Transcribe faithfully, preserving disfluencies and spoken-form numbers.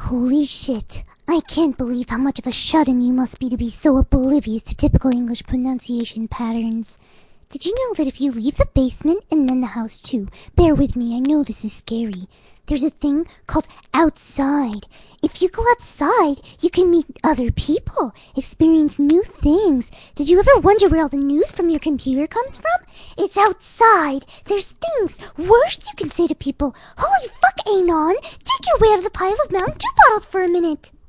Holy shit. I can't believe how much of a shut-in you must be to be so oblivious to typical English pronunciation patterns. Did you know that if you leave the basement and then the house too, bear with me, I know this is scary, there's a thing called outside. If you go outside, you can meet other people, experience new things. Did you ever wonder where all the news from your computer comes from? It's outside. There's things, words you can say to people. Holy fuck, Anon! Take your way out of the pile of Mountain Dew bottles for a minute.